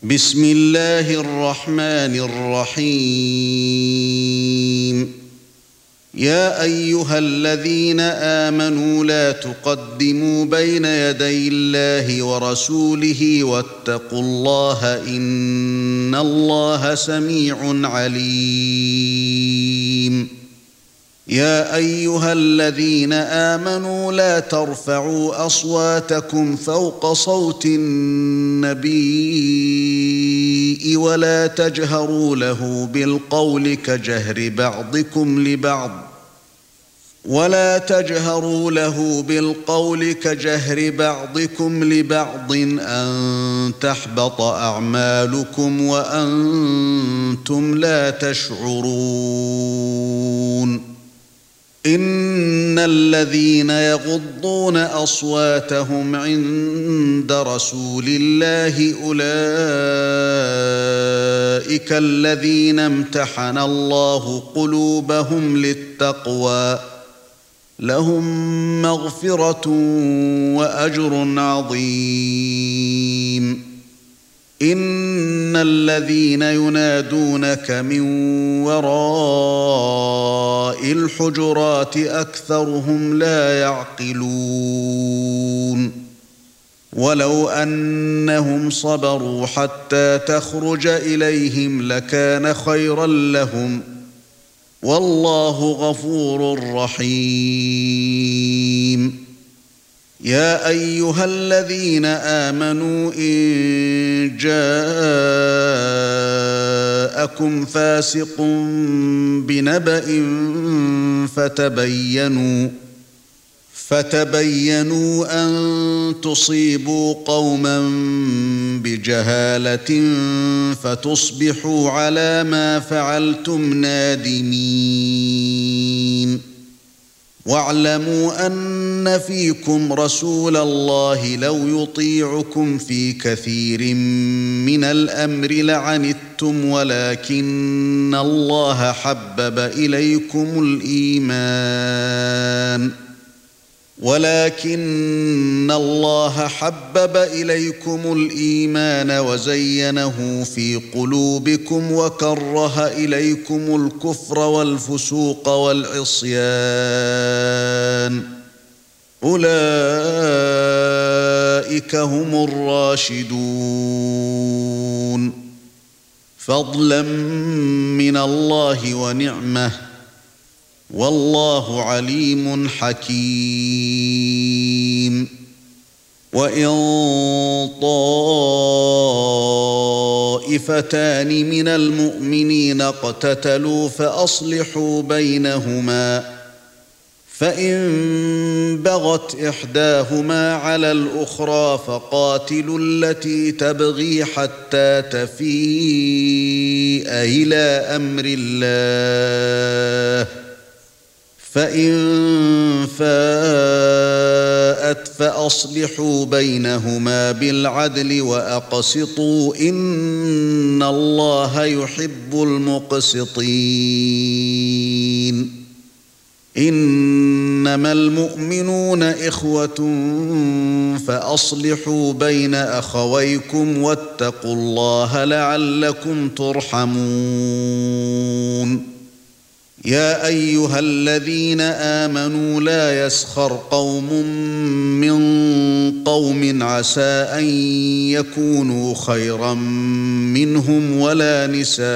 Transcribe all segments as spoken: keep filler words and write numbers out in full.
بسم الله الرحمن الرحيم يا أيها الذين آمنوا لا تقدموا بين يدي الله ورسوله واتقوا الله إن الله سميع عليم يا أيها الذين آمنوا لا ترفعوا أصواتكم فوق صوت النبي ولا تجهروا له بالقول كجهر بعضكم لبعض ولا تجهروا له بالقول كجهر بعضكم لبعض أن تحبط أعمالكم وأنتم لا تشعرون إن الذين يغضون أصواتهم عند رسول الله أولئك الذين امتحن الله قلوبهم للتقوى لهم مغفرة وأجر عظيم إن الذين ينادونك من وراء الحجرات أكثرهم لا يعقلون ولو أنهم صبروا حتى تخرج إليهم لكان خيرا لهم والله غفور رحيم يا أيها الذين آمنوا إن جاءكم فاسق بنبأ فتبينوا فتبينوا أن تصيبوا قوما بجهالة فتصبحوا على ما فعلتم نادمين واعلموا أن فيكم رسول الله لو يطيعكم في كثير من الأمر لعنتم ولكن الله حبب إليكم الإيمان ولكن الله حبب إليكم الإيمان وزينه في قلوبكم وكره إليكم الكفر والفسوق والعصيان أولئك هم الراشدون فضلا من الله ونعمه والله عليم حكيم وإن طائفتان من المؤمنين اقتتلوا فأصلحوا بينهما فإن بغت إحداهما على الأخرى فقاتلوا التي تبغي حتى تفيء إلى أمر الله فإن فاءت فأصلحوا بينهما بالعدل وأقسطوا إن الله يحب المقسطين إنما المؤمنون إخوة فأصلحوا بين أخويكم واتقوا الله لعلكم ترحمون يا أيها الذين آمنوا لا يسخر قوم من قوم عسى أن يكونوا خيرا منهم ولا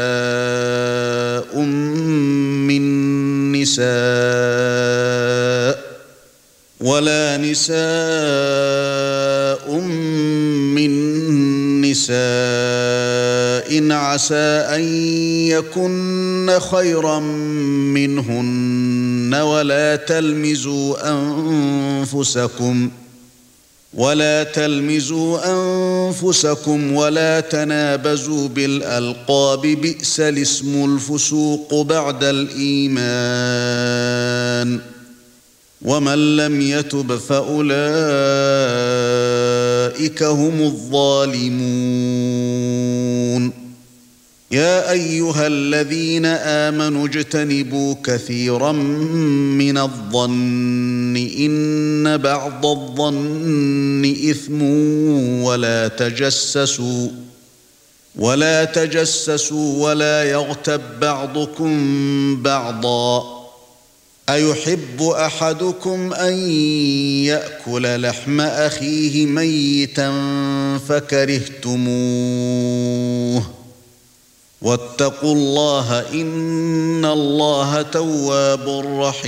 نساء من نساء ولا نساء من نساء عسى أن يكن خيرا منهن ولا تلمزوا أنفسكم ولا تلمزوا أنفسكم ولا تنابزوا بالألقاب بئس الاسم الفسوق بعد الإيمان ومن لم يتب فأولئك هم الظالمون يا أيها الذين آمنوا اجتنبوا كثيرا من الظن إن بعض الظن إثم ولا تجسسوا ولا تجسسوا ولا يغتب بعضكم بعضا أيحب أحدكم أن يأكل لحم أخيه ميتا فكرهتموه واتقوا الله إن الله تواب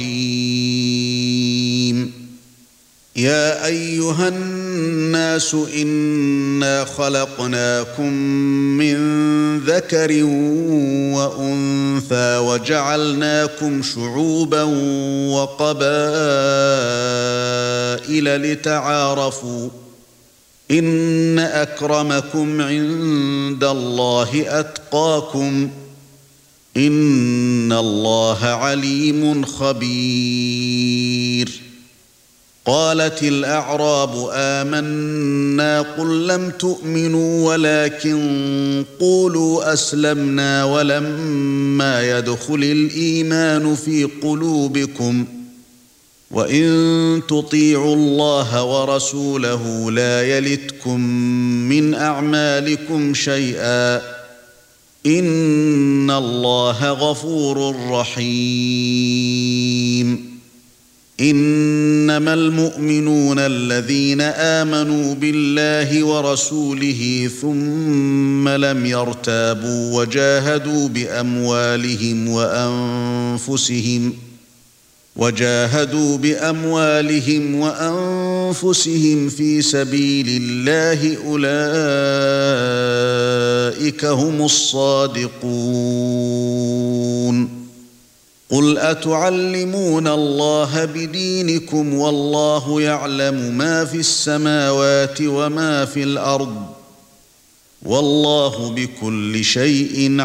رحيم يا أيها الناس إنا خلقناكم من ذكر وأنثى وجعلناكم شعوبا وقبائل لتعارفوا إن أكرمكم عند الله أتقاكم إن الله عليم خبير قالت الأعراب آمنا قل لم تؤمنوا ولكن قولوا أسلمنا ولما يدخل الإيمان في قلوبكم وإن تطيعوا الله ورسوله لا يلتكم من أعمالكم شيئا إن الله غفور رحيم إنما المؤمنون الذين آمنوا بالله ورسوله ثم لم يرتابوا وجاهدوا بأموالهم وأنفسهم وجاهدوا بأموالهم وأنفسهم في سبيل الله أولئك هم الصادقون قل أتعلمون الله بدينكم والله يعلم ما في السماوات وما في الأرض والله بكل شيء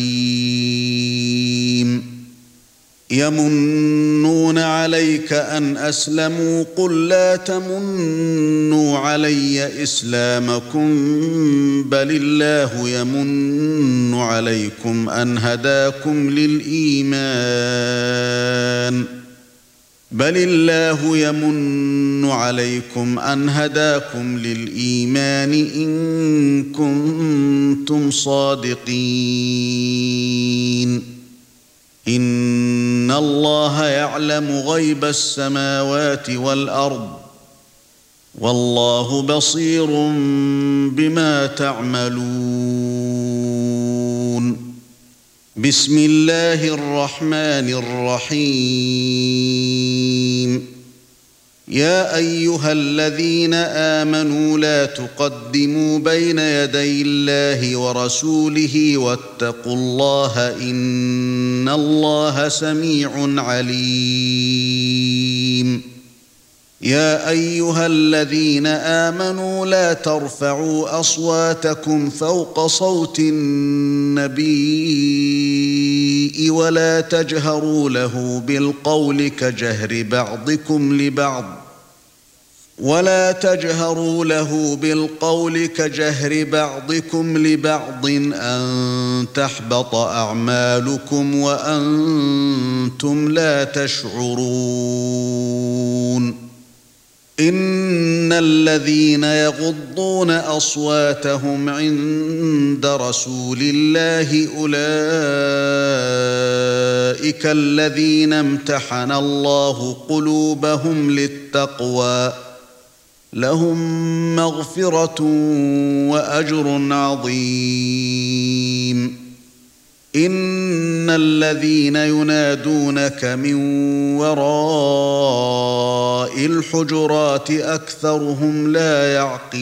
عليم يمنون عليك أن أسلموا قل لا تمنوا علي إسلامكم بل الله يمن عليكم أن هداكم للإيمان بل الله يمن عليكم أن هداكم للإيمان إن كنتم صادقين إن الله يعلم غيب السماوات والأرض والله بصير بما تعملون بسم الله الرحمن الرحيم يا أيها الذين آمنوا لا تقدموا بين يدي الله ورسوله واتقوا الله إن الله سميع عليم يا أيها الذين آمنوا لا ترفعوا أصواتكم فوق صوت النبي ولا تجهروا له بالقول كجهر بعضكم لبعض ولا تجهروا له بالقول كجهر بعضكم لبعض أن تحبط أعمالكم وأنتم لا تشعرون إن الذين يغضون أصواتهم عند رسول الله أولئك الذين امتحن الله قلوبهم للتقوى لهم مغفرة وأجر عظيم إن الذين ينادونك من وراء الحجرات أكثرهم لا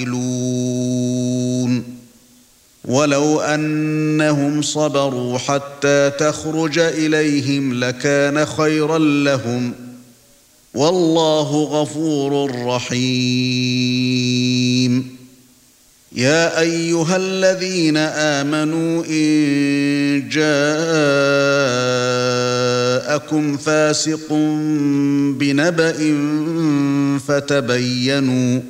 يعقلون ولو أنهم صبروا حتى تخرج إليهم لكان خيرا لهم والله غفور رحيم يا أيها الذين آمنوا إن جاءكم فاسق بنبأ فتبينوا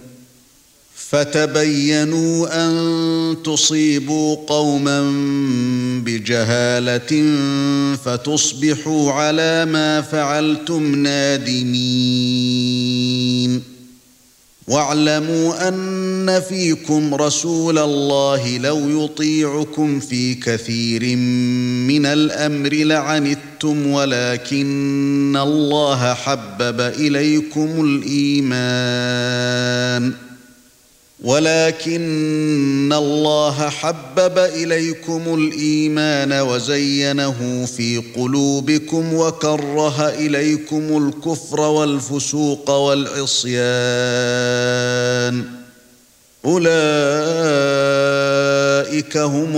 فتبينوا أن تصيبوا قوما بجهالة فتصبحوا على ما فعلتم نادمين واعلموا ان فيكم رسول الله لو يطيعكم في كثير من الامر لعنتم ولكن الله حبب اليكم الايمان ولكن الله حبب إليكم الإيمان وزينه في قلوبكم وكره إليكم الكفر والفسوق والعصيان أولئك هم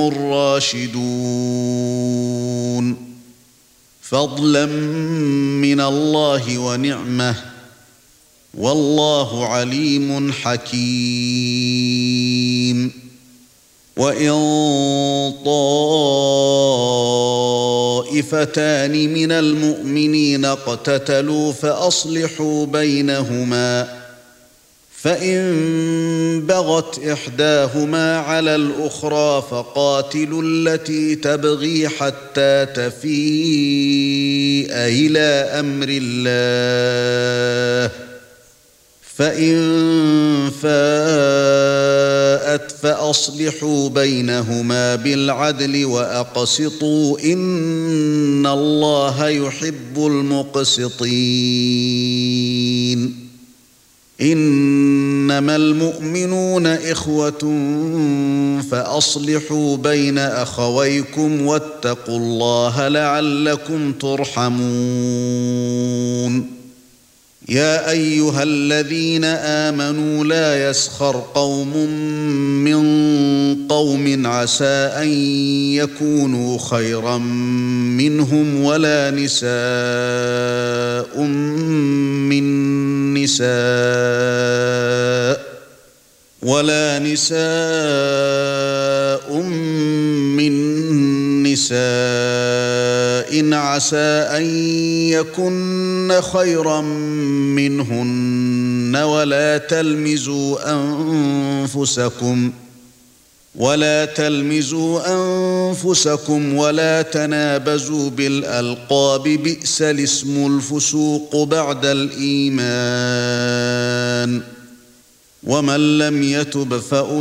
الراشدون فضلا من الله ونعمه والله عليم حكيم وإن طائفتان من المؤمنين اقتتلوا فأصلحوا بينهما فإن بغت إحداهما على الأخرى فقاتلوا التي تبغي حتى تفيء إلى أمر الله فإن فاءت فأصلحوا بينهما بالعدل وأقسطوا إن الله يحب المقسطين إنما المؤمنون إخوة فأصلحوا بين أخويكم واتقوا الله لعلكم ترحمون يا أيها الذين آمنوا لا يسخر قوم من قوم عسى أن يكونوا خيرا منهم ولا نساء من نساء ولا نساء من نساء عسى أن يكن خيرا منهن ولا تلمزوا أنفسكم ولا تلمزوا أنفسكم ولا تنابزوا بالألقاب بئس الاسم الفسوق بعد الإيمان ومن لم يتب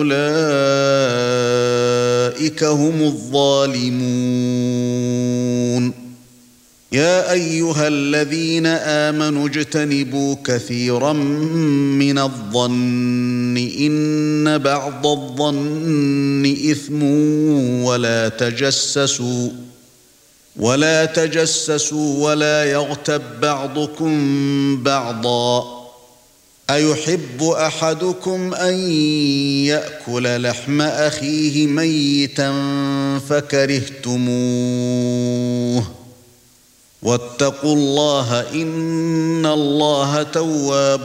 فأولئك هم الظالمون يا أيها الذين آمنوا اجتنبوا كثيرا من الظن إن بعض الظن إثم ولا تجسسوا ولا تجسسوا ولا يغتب بعضكم بعضا أيحب أحدكم أن يأكل لحم أخيه ميتا فكرهتموه واتقوا الله إن الله تواب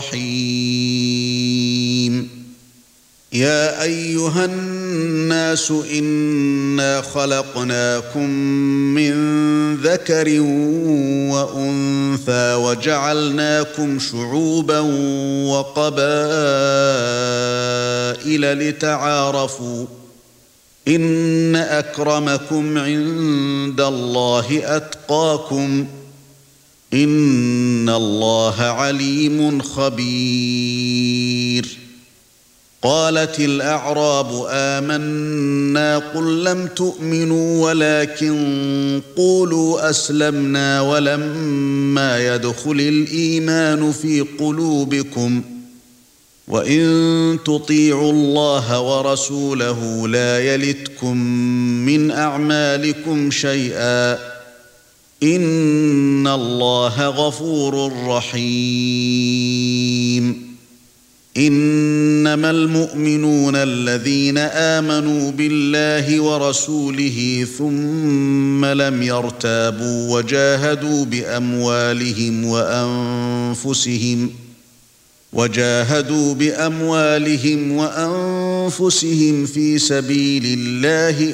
رحيم يا أيها الناس إنا خلقناكم من ذكر وأنثى وجعلناكم شعوبا وقبائل لتعارفوا إن أكرمكم عند الله أتقاكم إن الله عليم خبير قالت الأعراب آمنا قل لم تؤمنوا ولكن قولوا أسلمنا ولما يدخل الإيمان في قلوبكم وإن تطيعوا الله ورسوله لا يلتكم من أعمالكم شيئا إن الله غفور رحيم إنما المؤمنون الذين آمنوا بالله ورسوله ثم لم يرتابوا وجاهدوا بأموالهم وأنفسهم وجاهدوا بأموالهم وأنفسهم في سبيل الله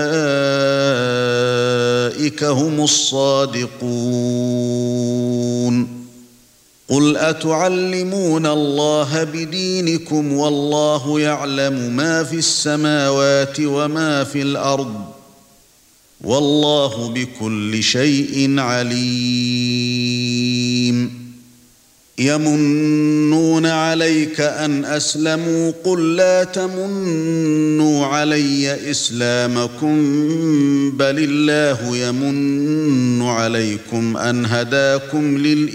أولئك هم الصادقون قل أتعلمون الله بدينكم والله يعلم ما في السماوات وما في الأرض والله بكل شيء عليم يمنون عليك أن أسلموا قل لا تمنوا علي إسلامكم بل الله يمن عليكم أن هداكم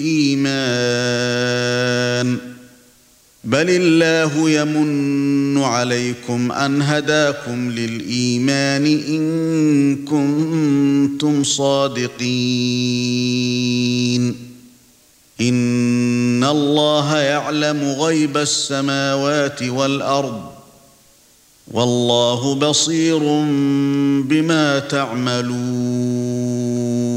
للإيمان بل الله يمن عليكم أن هداكم للإيمان إن كنتم صادقين إن الله يعلم غيب السماوات والأرض والله بصير بما تعملون